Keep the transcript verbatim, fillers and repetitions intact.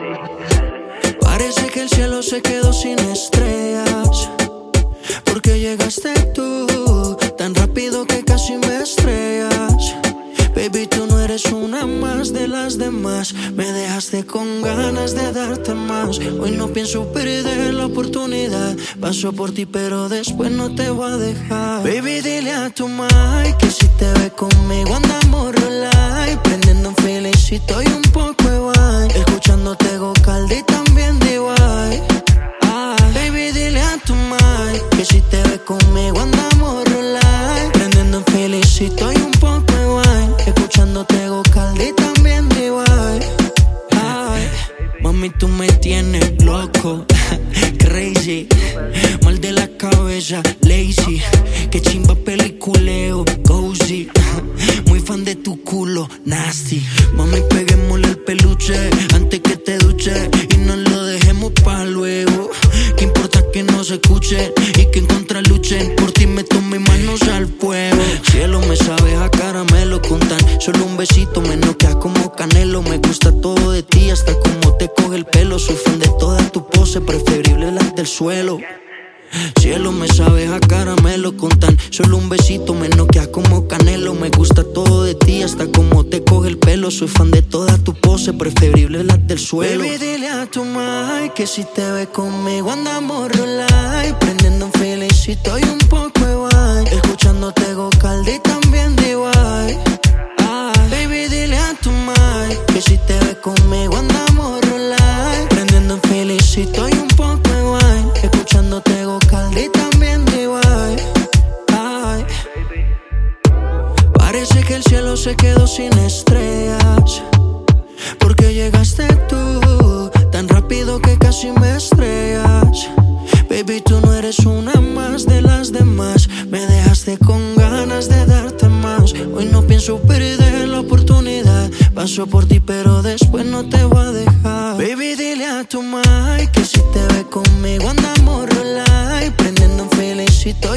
Parece que el cielo se quedó sin estrellas, porque llegaste tú tan rápido que casi me estrellas. Baby, tú no eres una más de las demás. Me dejaste con ganas de darte más. Hoy no pienso perder la oportunidad. Paso por ti pero después no te voy a dejar. Baby, dile a tu mai que si te ve conmigo andamos rolay, prendiendo un felicito y un poco de wine, escuchándote go calde y también D Y. Ah, baby, dile a tu mai que si te ve conmigo andamos rolay, prendiendo un felicito y un poco de wine, escuchándote go calde y también D Y. Ay, mami, tú me tienes loco, crazy, mal de la cabeza, lazy, que chimba peliculeo, cozy, muy fan de tu culo, nasty. Mami, peguémosle el peluche antes que te duche y no lo dejemos pa' luego. ¿Qué importa que no se escuche y que en contra luchen? Por ti meto mis manos al fuego. Cielo, me sabes a caramelo con tan solo un besito me noquea como Canelo. Me gusta todo de ti, hasta como te coge el pelo. Soy fan de toda tu pose, preferible las del suelo. Cielo, me sabes a caramelo con tan solo un besito me noquea como Canelo. Me gusta todo de ti, hasta como te coge el pelo. Soy fan de toda tu pose, preferible las del suelo. Baby, dile a tu mai que si te ve conmigo andamos rolay, prendiendo un felicito y un poco de wine, escuchándote go calde y también D Y. Ah, baby, dile a tu mai que si te ve conmigo andamos rolay, prendiendo un felicito y un poco de wine, escuchándote go calde y también D Y. Ay, parece que el cielo se quedó sin estrellas, porque llegaste tú tan rápido que casi me estrellas. Baby, tú no eres una más de las demás. Me dejaste con ganas de darte más. Hoy no pienso perder la oportunidad. Paso por ti pero después no te voy a dejar. Baby, dile a tu mai que si te ve conmigo andamos rolay, prendiendo un felicito